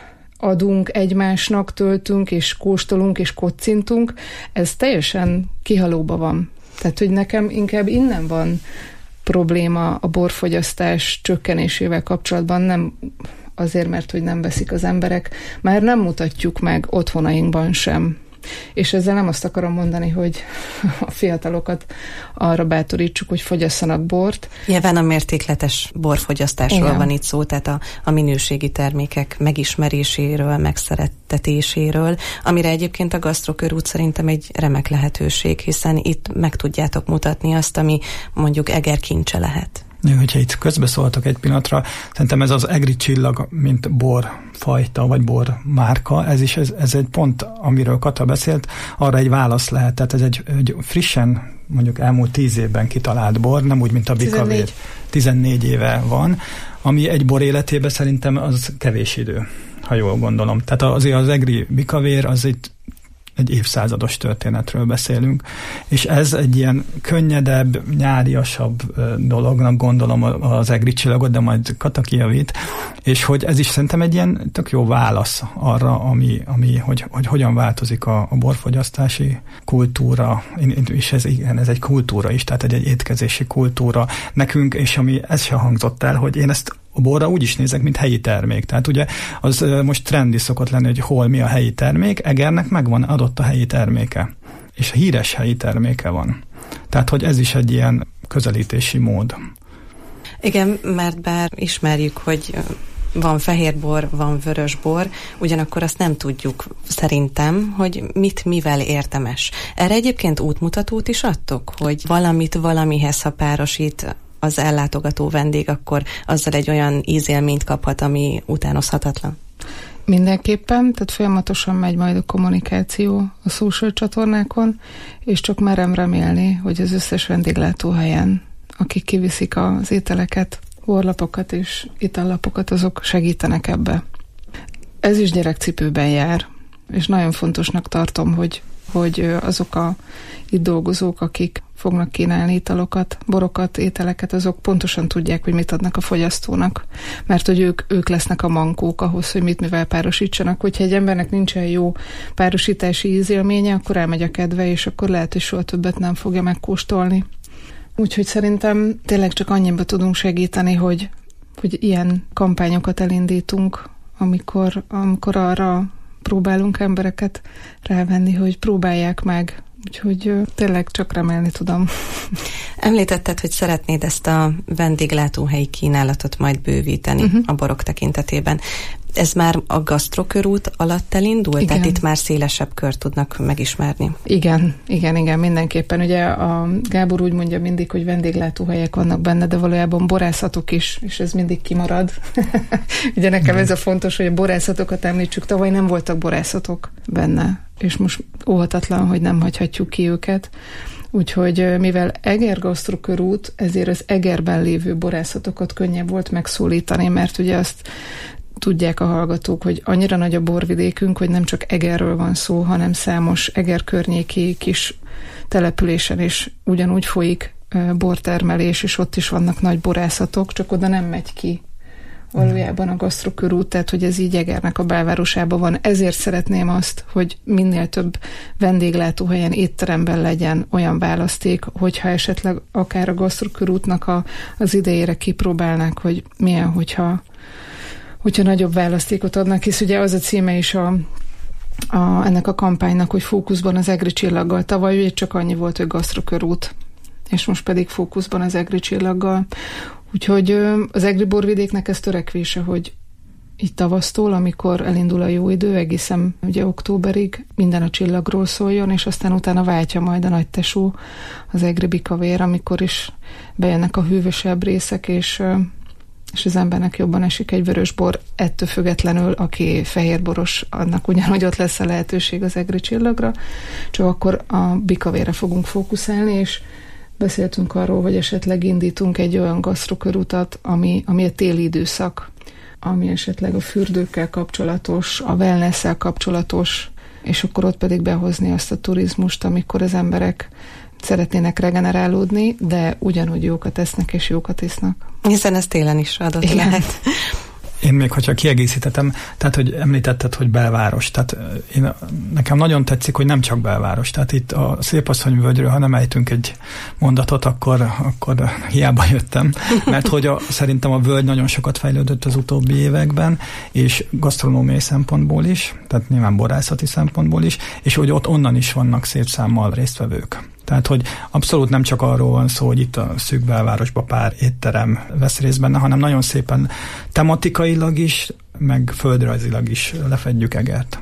adunk egymásnak, töltünk, és kóstolunk, és kocintunk, ez teljesen kihalóba van. Tehát, hogy nekem inkább innen van probléma a borfogyasztás csökkenésével kapcsolatban, nem azért, mert hogy nem veszik az emberek, már nem mutatjuk meg otthonainkban sem. És ezzel nem azt akarom mondani, hogy a fiatalokat arra bátorítsuk, hogy fogyasszanak bort. Nyilván a mértékletes borfogyasztásról Igen. van itt szó, tehát a minőségi termékek megismeréséről, megszerettetéséről, amire egyébként a gasztrokörút szerintem egy remek lehetőség, hiszen itt meg tudjátok mutatni azt, ami mondjuk Eger kincse lehet. Hogyha itt közbeszóltak egy pillanatra, szerintem ez az Egri csillag, mint borfajta, vagy bormárka, ez egy pont, amiről Kata beszélt, arra egy válasz lehet. Tehát ez egy frissen, mondjuk elmúlt 10 évben kitalált bor, nem úgy, mint a Bikavér. 14 éve van, ami egy bor életében szerintem az kevés idő, ha jól gondolom. Tehát azért az Egri Bikavér az egy évszázados történetről beszélünk, és ez egy ilyen könnyedebb, nyáriasabb dolognak gondolom az Egri csillagot, de majd Kata kijavít, és hogy ez is szerintem egy ilyen tök jó válasz arra, hogy hogyan változik a borfogyasztási kultúra, és ez egy kultúra is, tehát egy étkezési kultúra nekünk, és ez se hangzott el, hogy én ezt a borra úgy is nézek, mint helyi termék. Tehát ugye az most trendi szokott lenni, hogy hol mi a helyi termék, Egernek megvan adott a helyi terméke. És híres helyi terméke van. Tehát, hogy ez is egy ilyen közelítési mód. Igen, mert bár ismerjük, hogy van fehérbor, van vörösbor, ugyanakkor azt nem tudjuk szerintem, hogy mivel érdemes. Erre egyébként útmutatót is adtok, hogy valamit valamihez, ha párosít az ellátogató vendég, akkor azzal egy olyan ízélményt kaphat, ami utánozhatatlan. Mindenképpen, tehát folyamatosan megy majd a kommunikáció a social csatornákon, és csak merem remélni, hogy az összes vendéglátóhelyen, akik kiviszik az ételeket, borlapokat és itallapokat, azok segítenek ebbe. Ez is gyerekcipőben jár, és nagyon fontosnak tartom, hogy azok a itt dolgozók, akik fognak kínálni italokat, borokat, ételeket, azok pontosan tudják, hogy mit adnak a fogyasztónak. Mert hogy ők lesznek a mankók ahhoz, hogy mit mivel párosítsanak. Hogyha egy embernek nincsen jó párosítási ízélménye, akkor elmegy a kedve, és akkor lehet, hogy soha többet nem fogja megkóstolni. Úgyhogy szerintem tényleg csak annyiba tudunk segíteni, hogy ilyen kampányokat elindítunk, amikor arra próbálunk embereket rávenni, hogy próbálják meg. Úgyhogy tényleg csak remélni tudom. Említetted, hogy szeretnéd ezt a vendéglátóhelyi kínálatot majd bővíteni a borok tekintetében. Ez már a gasztrokörút alatt elindul? Igen. Tehát itt már szélesebb kört tudnak megismerni? Igen, mindenképpen. Ugye a Gábor úgy mondja mindig, hogy vendéglátóhelyek vannak benne, de valójában borászatok is, és ez mindig kimarad. Ugye nekem ez a fontos, hogy a borászatokat említsük. Tavaly nem voltak borászatok benne, és most óhatatlan, hogy nem hagyhatjuk ki őket. Úgyhogy mivel Eger gasztrokörút, ezért az Egerben lévő borászatokat könnyebb volt megszólítani, mert ugye azt tudják a hallgatók, hogy annyira nagy a borvidékünk, hogy nem csak Egerről van szó, hanem számos Eger környéki kis településen is ugyanúgy folyik bortermelés, és ott is vannak nagy borászatok, csak oda nem megy ki valójában a gasztrokörút, tehát hogy ez így Egernek a belvárosában van. Ezért szeretném azt, hogy minél több vendéglátóhelyen, étteremben legyen olyan választék, hogyha esetleg akár a gasztrokörútnak az idejére kipróbálnák, hogy milyen, hogyha nagyobb választékot adnak, hisz ugye az a címe is ennek a kampánynak, hogy fókuszban az egri csillaggal. Tavaly ugye csak annyi volt, hogy gasztrokörút, és most pedig fókuszban az egri csillaggal. Úgyhogy az egri borvidéknek ez törekvése, hogy így tavasztól, amikor elindul a jó idő, egészen ugye októberig minden a csillagról szóljon, és aztán utána váltja majd a nagytesó, az egri bikavér, amikor is bejönnek a hűvösebb részek, és az embernek jobban esik egy vörösbor, ettől függetlenül, aki fehérboros, annak ugyanúgy ott lesz a lehetőség az egri csillagra, csak akkor a bikavére fogunk fókuszálni, és beszéltünk arról, hogy esetleg indítunk egy olyan gasztrokörutat, ami a téli időszak, ami esetleg a fürdőkkel kapcsolatos, a wellness-szel kapcsolatos, és akkor ott pedig behozni azt a turizmust, amikor az emberek szeretnének regenerálódni, de ugyanúgy jókat esznek és jókat isznak. Hiszen ez télen is adott lehet. Én még, hogyha kiegészítettem, tehát, hogy említetted, hogy belváros, tehát nekem nagyon tetszik, hogy nem csak belváros, tehát itt a Szépasszonyvölgyről, ha nem ejtünk egy mondatot, akkor hiába jöttem, mert hogy szerintem a völgy nagyon sokat fejlődött az utóbbi években, és gasztronómiai szempontból is, tehát nyilván borászati szempontból is, és hogy ott onnan is vannak szép számmal résztvevők. Tehát, hogy abszolút nem csak arról van szó, hogy itt a szűk belvárosban pár étterem vesz részt benne, hanem nagyon szépen tematikailag is, meg földrajzilag is lefedjük Egert.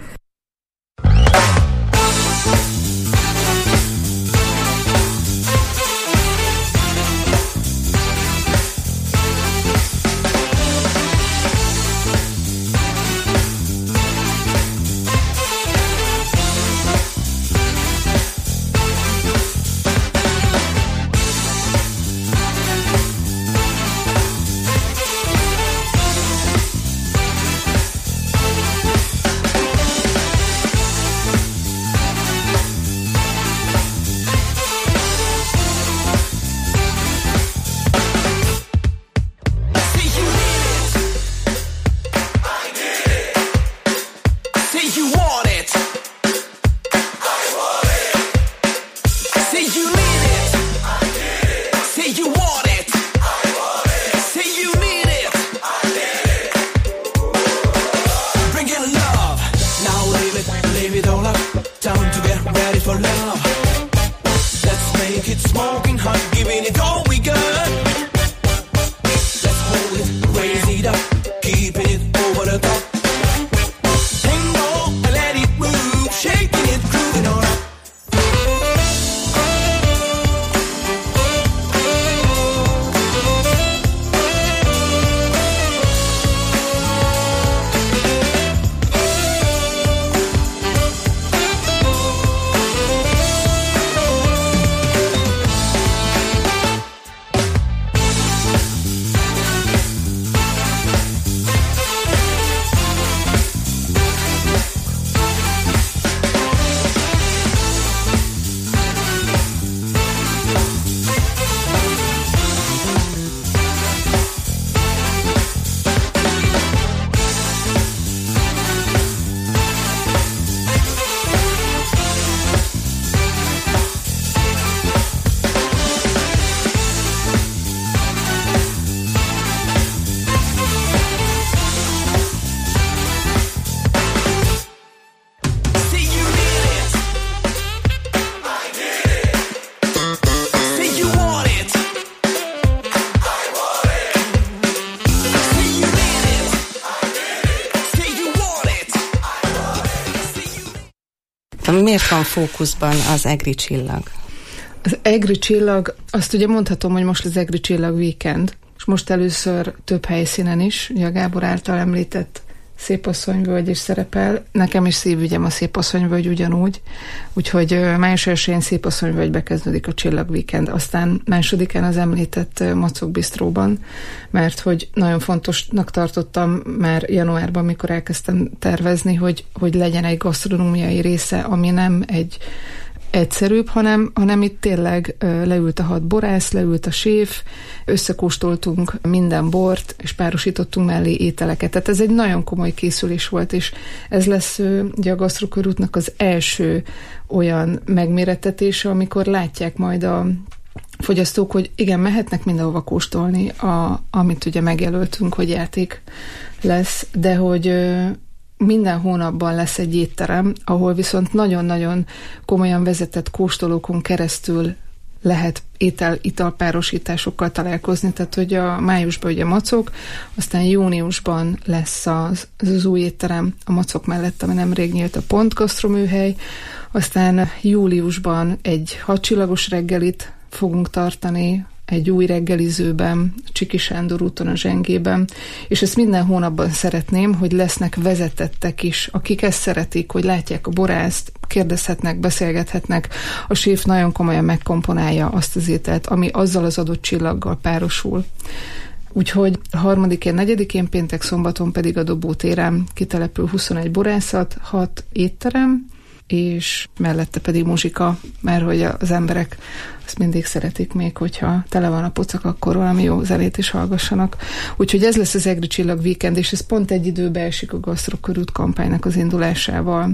Miért van fókuszban az Egri csillag? Az Egri csillag, azt ugye mondhatom, hogy most az Egri csillag weekend, és most először több helyszínen is, ugye a Gábor által említett Szépasszonyvölgy is szerepel. Nekem is szívügyem a Szépasszonyvölgy ugyanúgy, úgyhogy május 1-én Szépasszonyvölgybe kezdődik a Csillag Weekend, aztán másodikán az említett Macok Bistróban, mert hogy nagyon fontosnak tartottam már januárban, mikor elkezdtem tervezni, hogy legyen egy gasztronómiai része, ami nem egy egyszerűbb, hanem itt tényleg leült a 6 borász, leült a séf, összekóstoltunk minden bort, és párosítottunk mellé ételeket. Tehát ez egy nagyon komoly készülés volt, és ez lesz ugye a gasztrokörútnak az első olyan megmérettetése, amikor látják majd a fogyasztók, hogy igen, mehetnek mindenhova kóstolni, amit ugye megjelöltünk, hogy játék lesz, de hogy minden hónapban lesz egy étterem, ahol viszont nagyon-nagyon komolyan vezetett kóstolókon keresztül lehet italpárosításokkal találkozni, tehát hogy a májusban ugye Macok, aztán júniusban lesz az új étterem a Macok mellett, ami nemrég nyílt, a Pont gasztroműhely, aztán júliusban egy 6 csillagos reggelit fogunk tartani, egy új reggelizőben, Csiki Sándor úton a Zsengében, és ezt minden hónapban szeretném, hogy lesznek vezetettek is, akik ezt szeretik, hogy látják a borászt, kérdezhetnek, beszélgethetnek, a séf nagyon komolyan megkomponálja azt az ételt, ami azzal az adott csillaggal párosul. Úgyhogy 3-én, 4-én, péntek, szombaton pedig a Dobótéren kitelepül 21 borászat, 6 étterem, és mellette pedig muzsika, mert hogy az emberek azt mindig szeretik még, hogyha tele van a pocak, akkor valami jó zenét is hallgassanak. Úgyhogy ez lesz az Egri Csillag Weekend, és ez pont egy időbe esik a Gasztrokörút kampánynak az indulásával.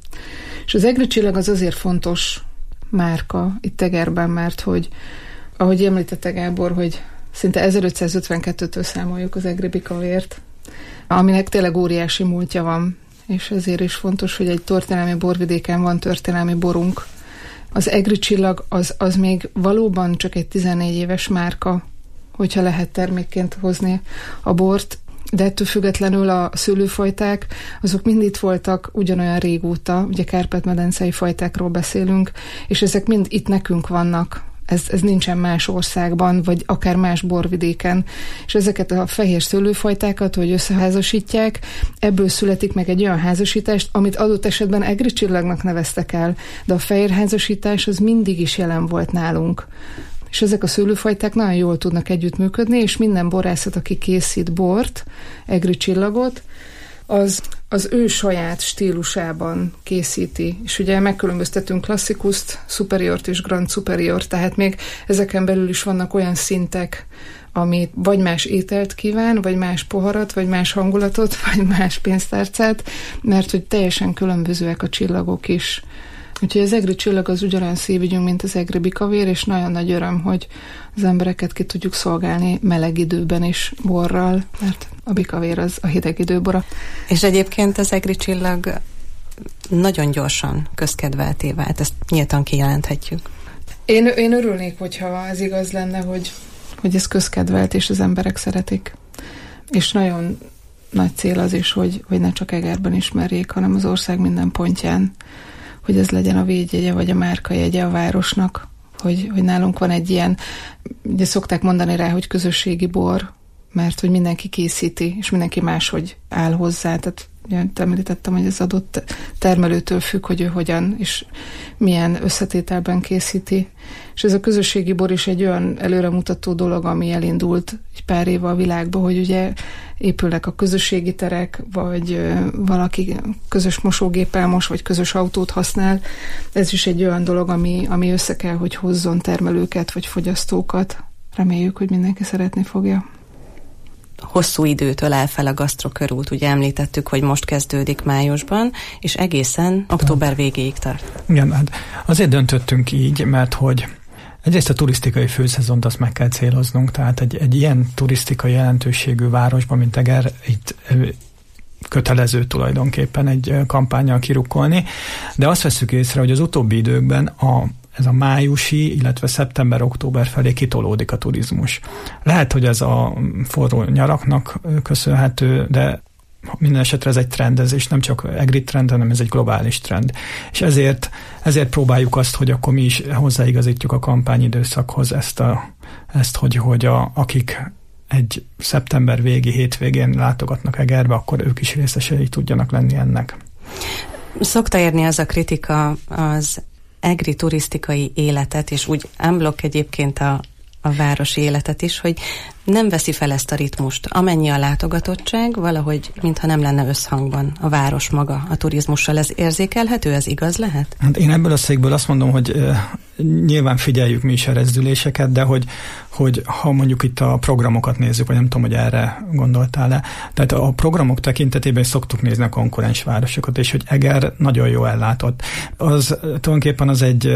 És az Egri Csillag az azért fontos márka itt Egerben, mert hogy, ahogy említette Gábor, hogy szinte 1552-től számoljuk az egri bikavért, aminek tényleg óriási múltja van, és ezért is fontos, hogy egy történelmi borvidéken van történelmi borunk. Az Egri Csillag az még valóban csak egy 14 éves márka, hogyha lehet termékként hozni a bort, de ettől függetlenül a szőlőfajták, azok mind itt voltak ugyanolyan régóta, ugye Kárpát-medencei fajtákról beszélünk, és ezek mind itt nekünk vannak. Ez nincsen más országban, vagy akár más borvidéken. És ezeket a fehér szőlőfajtákat, hogy összeházasítják, ebből születik meg egy olyan házasítást, amit adott esetben Egri Csillagnak neveztek el, de a fehér házasítás az mindig is jelen volt nálunk. És ezek a szőlőfajták nagyon jól tudnak együttműködni, és minden borászat, aki készít bort, Egri Csillagot, az ő saját stílusában készíti. És ugye megkülönböztetünk klasszikust, superiort és grand superior, tehát még ezeken belül is vannak olyan szintek, ami vagy más ételt kíván, vagy más poharat, vagy más hangulatot, vagy más pénztárcát, mert hogy teljesen különbözőek a csillagok is. Úgyhogy az Egri Csillag az ugyanolyan szívügyünk, mint az Egri bikavér, és nagyon nagy öröm, hogy az embereket ki tudjuk szolgálni meleg időben is borral, mert a bikavér az a hideg időbora. És egyébként az Egri Csillag nagyon gyorsan közkedvelté vált, ezt nyíltan kijelenthetjük. Én örülnék, hogyha ez igaz lenne, hogy ez közkedvelt, és az emberek szeretik. És nagyon nagy cél az is, hogy ne csak Egerben ismerjék, hanem az ország minden pontján, hogy ez legyen a védjegye, vagy a márkajegye a városnak, hogy nálunk van egy ilyen, ugye szokták mondani rá, hogy közösségi bor, mert hogy mindenki készíti, és mindenki máshogy áll hozzá, tehát említettem, hogy az adott termelőtől függ, hogy ő hogyan és milyen összetételben készíti. És ez a közösségi bor is egy olyan előremutató dolog, ami elindult egy pár éve a világba, hogy ugye épülnek a közösségi terek, vagy valaki közös mosógéppel mos, vagy közös autót használ. Ez is egy olyan dolog, ami össze kell, hogy hozzon termelőket, vagy fogyasztókat. Reméljük, hogy mindenki szeretni fogja. Hosszú időtől áll fel a Gasztrokörút, ugye említettük, hogy most kezdődik májusban, és egészen október végéig tart. Igen, hát azért döntöttünk így, mert hogy egyrészt a turisztikai főszezont azt meg kell céloznunk, tehát egy ilyen turisztikai jelentőségű városban, mint Eger, itt kötelező tulajdonképpen egy kampánnyal kirukkolni, de azt vesszük észre, hogy az utóbbi időkben ez a májusi, illetve szeptember-október felé kitolódik a turizmus. Lehet, hogy ez a forró nyaraknak köszönhető, de minden esetre ez egy trend, ez és nem csak EGRI trend, hanem ez egy globális trend. És ezért próbáljuk azt, hogy akkor mi is hozzáigazítjuk a kampányidőszakhoz ezt, hogy akik egy szeptember végi hétvégén látogatnak Egerbe, akkor ők is részesei tudjanak lenni ennek. Szokta érni az a kritika az EGRI turisztikai életet, és úgy unblock egyébként a városi életet is, hogy nem veszi fel ezt a ritmust. Amennyi a látogatottság, valahogy mintha nem lenne összhangban a város maga a turizmussal. Ez érzékelhető, ez igaz lehet? Hát én ebből a székből azt mondom, hogy nyilván figyeljük mi is a rezdüléseket, de hogy ha mondjuk itt a programokat nézzük, vagy nem tudom, hogy erre gondoltál-e. Tehát a programok tekintetében szoktuk nézni a konkurens városokat, és hogy Eger nagyon jó ellátott. Az tulajdonképpen az egy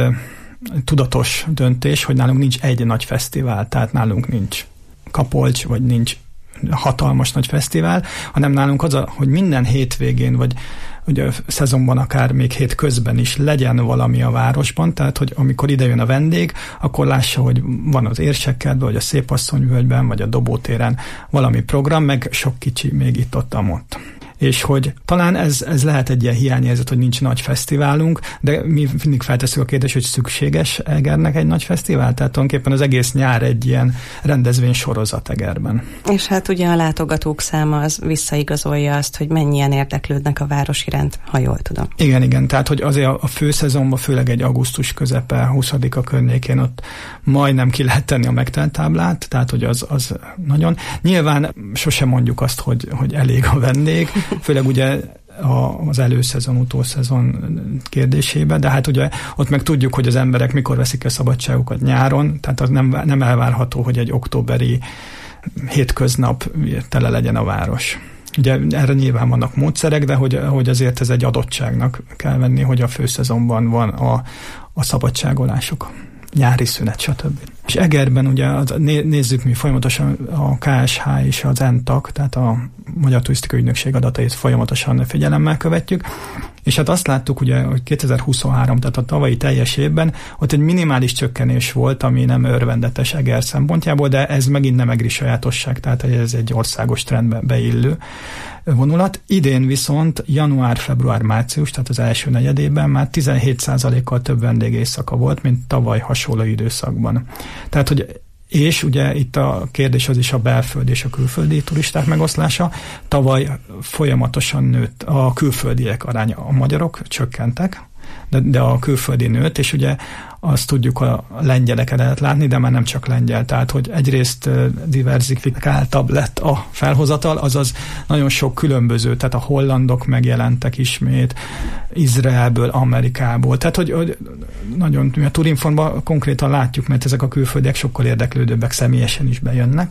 tudatos döntés, hogy nálunk nincs egy nagy fesztivál, tehát nálunk nincs Kapolcs, vagy nincs hatalmas nagy fesztivál, hanem nálunk az, hogy minden hétvégén, vagy ugye a szezonban akár még hét közben is legyen valami a városban, tehát hogy amikor idejön a vendég, akkor lássa, hogy van az Érsekkertben, vagy a Szépasszonyvölgyben, vagy a Dobótéren valami program, meg sok kicsi még itt-ott. És hogy talán ez lehet egy ilyen hiányérzet, hogy nincs nagy fesztiválunk, de mi mindig feltesszük a kérdést, hogy szükséges Egernek egy nagy fesztivál? Tehát tulajdonképpen az egész nyár egy ilyen rendezvény sorozat Egerben. És hát ugye a látogatók száma az visszaigazolja azt, hogy mennyien érdeklődnek a város iránt, ha jól tudom. Igen, tehát hogy azért a főszezonban, főleg egy augusztus közepe, 20-a környékén ott majdnem ki lehet tenni a megtelt táblát, tehát hogy az nagyon. Nyilván sosem mondjuk azt, hogy elég a vendég, főleg ugye az előszezon, utószezon kérdésében, de hát ugye ott meg tudjuk, hogy az emberek mikor veszik a szabadságukat nyáron, tehát az nem elvárható, hogy egy októberi hétköznap tele legyen a város. Ugye erre nyilván vannak módszerek, de hogy azért ez egy adottságnak kell venni, hogy a főszezonban van a szabadságolások, nyári szünet, stb. És Egerben ugye nézzük mi folyamatosan a KSH és az ENTAK, tehát a Magyar Turisztikai Ügynökség adatait folyamatosan figyelemmel követjük, és hát azt láttuk ugye, hogy 2023, tehát a tavalyi teljes évben ott egy minimális csökkenés volt, ami nem örvendetes Eger szempontjából, de ez megint nem EGRI sajátosság, tehát ez egy országos trendbe beillő vonulat. Idén viszont január, február, március, tehát az első negyedében már 17%-kal több vendégészaka volt, mint tavaly hasonló időszakban. Tehát, hogy és ugye itt a kérdés az is a belföldi és a külföldi turisták megoszlása. Tavaly folyamatosan nőtt a külföldiek aránya, a magyarok csökkentek, de a külföldi nőtt, és ugye azt tudjuk, a lengyeleket lehet látni, de már nem csak lengyel, tehát hogy egyrészt diverzifikáltabb lett a felhozatal, azaz nagyon sok különböző, tehát a hollandok megjelentek ismét, Izraelből, Amerikából, tehát hogy nagyon, a Turinformban konkrétan látjuk, mert ezek a külföldiek sokkal érdeklődőbbek, személyesen is bejönnek,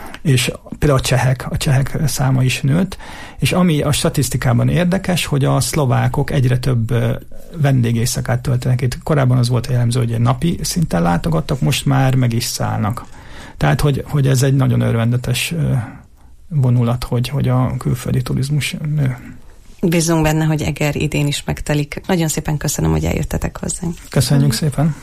és például a csehek száma is nőtt, és ami a statisztikában érdekes, hogy a szlovákok egyre több vendégészakát töltenek itt. Korábban az volt jellemző, hogy egy napi szinten látogattak, most már meg is szállnak. Tehát, hogy ez egy nagyon örvendetes vonulat, hogy a külföldi turizmus nő. Bízunk benne, hogy Eger idén is megtelik. Nagyon szépen köszönöm, hogy eljöttetek hozzánk. Köszönjük szépen!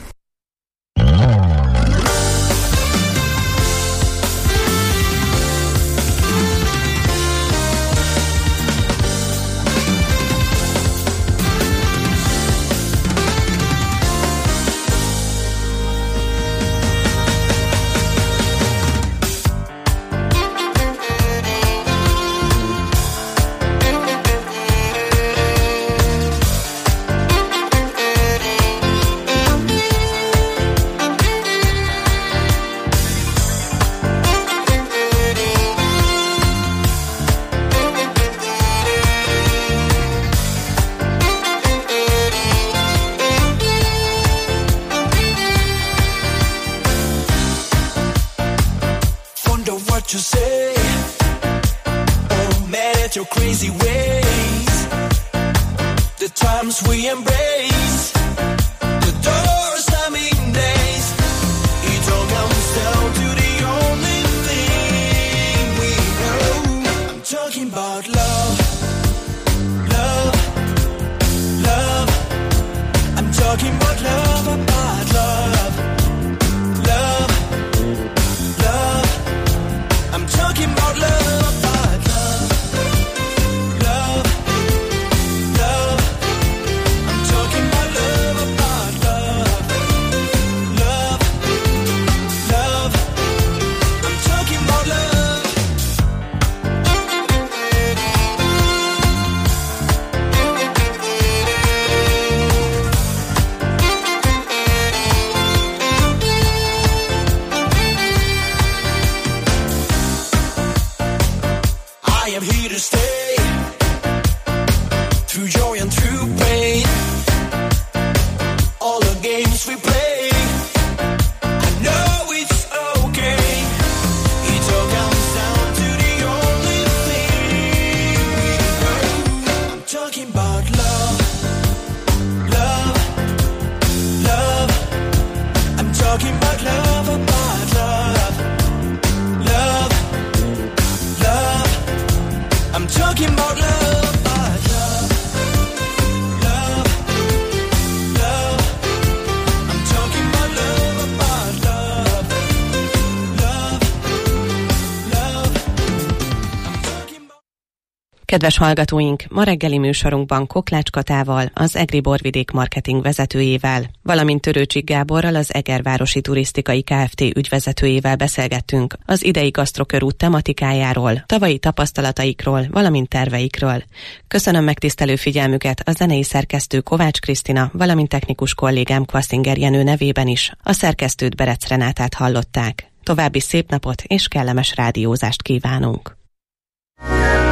You say, oh man, at your crazy ways, the times we embrace, the doors slamming days, it all comes down to the only thing we know. I'm talking about love, love, love. I'm talking about love, about love, love, love. I'm talking about love, about love. Kedves hallgatóink, ma reggeli műsorunkban Koklács Katával, az Egri Borvidék marketing vezetőjével, valamint Törőcsik Gáborral, az Egervárosi Turisztikai Kft. Ügyvezetőjével beszélgettünk az idei gasztrokörút tematikájáról, tavalyi tapasztalataikról, valamint terveikről. Köszönöm megtisztelő figyelmüket a zenei szerkesztő Kovács Krisztina, valamint technikus kollégám Kvaszinger Jenő nevében is. A szerkesztőt Berec Renátát hallották. További szép napot és kellemes rádiózást kívánunk!